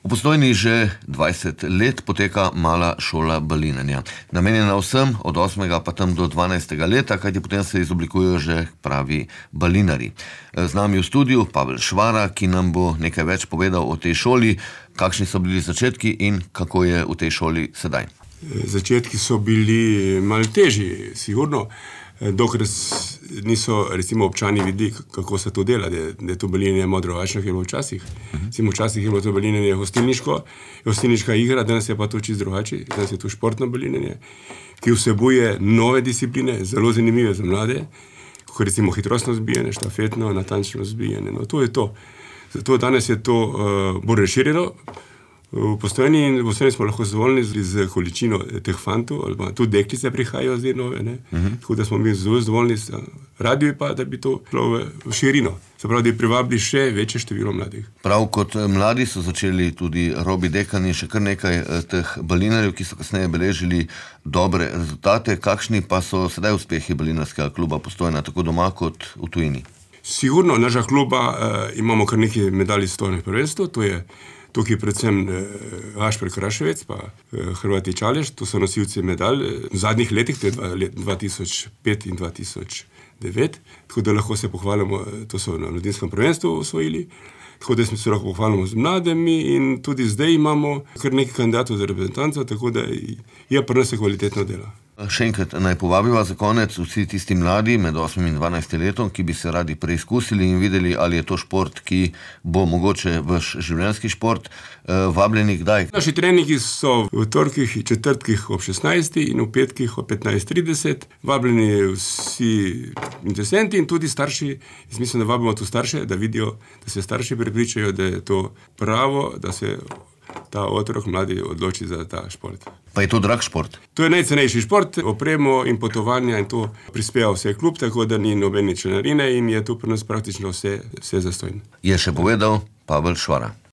V Postojni že 20 let poteka mala šola balinanja. Namenjena vsem od 8. pa tam do 12. leta, kajti potem se izoblikujejo že pravi balinari. Z nami v studiu Pavel Švara, ki nam bo nekaj več povedal o tej šoli, kakšni so bili začetki in kako je v tej šoli sedaj. Začetki so bili malo težji, sigurno, dokler niso recimo občani videli, kako se to dela, da je to balinanje malo drugačno, kot je bilo včasih. Včasih je bilo to balinanje hostilniška igra, danes je pa to čisto drugače, danes je to športno balinanje, ki vsebuje nove discipline, zelo zanimive za mlade, kot recimo hitrostno zbijanje, štafetno, natančno zbijanje. No, to je to. Zato danes je to bolj razširjeno. V Postojni smo lahko zadovoljni z količino teh fantov, ali pa tudi deklice prihajajo zdaj nove, ne? Tako da smo mi zelo zadovoljni. Radi bi pa, da bi to šlo v širino. Se pravi, da bi privabili še večje število mladih. Prav kot mladi so začeli tudi Robi Dekan in še kar nekaj teh balinarjev, ki so kasneje beležili dobre rezultate. Kakšni pa so sedaj uspehi balinarskega kluba Postojna, tako doma kot v tujini? Sigurno, naša kluba imamo kar nekaj medalj iz svetovnih prvenstev, to je tukaj predvsem Gašper Kraševec, pa Hrvati Čaleš, to so nosilci medalj v zadnjih letih, to je 2005 in 2009, tako da lahko se pohvalimo, to so na mladinskem prvenstvu osvojili, tako da se lahko pohvalimo z mladimi in tudi zdaj imamo kar nekaj kandidatov za reprezentanco, tako da je pri nas kvalitetno delo. Še enkrat naj povabiva za konec vsi tisti mladi med 8 in 12 letom, ki bi se radi preizkusili in videli, ali je to šport, ki bo mogoče vaš življenjski šport. Vabljeni kdaj? Naši treningi so v torkih in četrtkih ob 16 in v petkih ob 15:30. Vabljeni vsi interesenti in tudi starši. Jaz mislim, da vabimo tu starše, da vidijo, da se starši prepričajo, da je to pravo, da se ta otrok mladi odloči za ta šport. Pa je to drag šport? To je najcenejši šport, opremo in potovanja in to prispeva vse klub, tako da ni nobene članarine in je tu pri nas praktično vse zastonj. Je še povedal Pavel Švara.